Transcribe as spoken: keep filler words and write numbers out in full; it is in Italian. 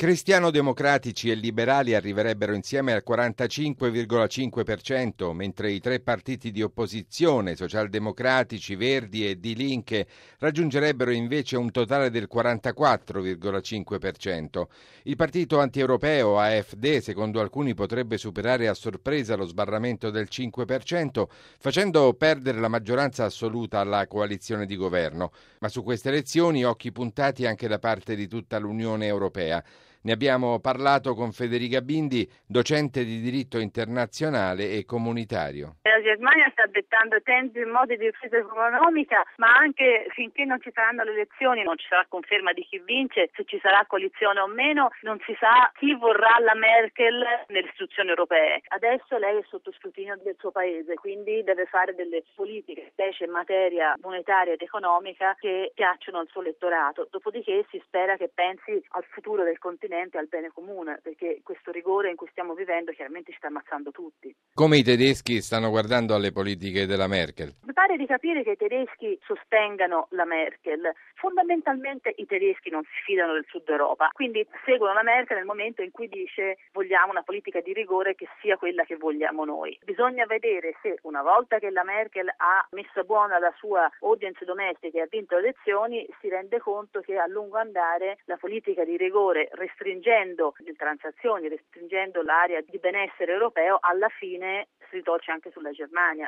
Cristiano-democratici e liberali arriverebbero insieme al quarantacinque virgola cinque per cento, mentre i tre partiti di opposizione, socialdemocratici, Verdi e Die Linke, raggiungerebbero invece un totale del quarantaquattro virgola cinque per cento. Il partito antieuropeo A F D, secondo alcuni, potrebbe superare a sorpresa lo sbarramento del cinque per cento, facendo perdere la maggioranza assoluta alla coalizione di governo. Ma su queste elezioni occhi puntati anche da parte di tutta l'Unione Europea. Ne abbiamo parlato con Federica Bindi, docente di diritto internazionale e comunitario. La Germania sta dettando tempi e modi di ripresa economica, ma anche finché non ci saranno le elezioni, non ci sarà conferma di chi vince, se ci sarà coalizione o meno, non si sa chi vorrà la Merkel nelle istituzioni europee. Adesso lei è sotto scrutinio del suo paese, quindi deve fare delle politiche, specie in materia monetaria ed economica, che piacciono al suo elettorato. Dopodiché si spera che pensi al futuro del continente, al bene comune, perché questo rigore in cui stiamo vivendo chiaramente ci sta ammazzando tutti. Come i tedeschi stanno guardando alle politiche della Merkel? Mi pare di capire che i tedeschi sostengano la Merkel. Fondamentalmente i tedeschi non si fidano del Sud Europa, quindi seguono la Merkel nel momento in cui dice vogliamo una politica di rigore che sia quella che vogliamo noi. Bisogna vedere se una volta che la Merkel ha messo a buona la sua audience domestica e ha vinto le elezioni, si rende conto che a lungo andare la politica di rigore, restringendo le transazioni, restringendo l'area di benessere europeo, alla fine si ritorce anche sulla Germania.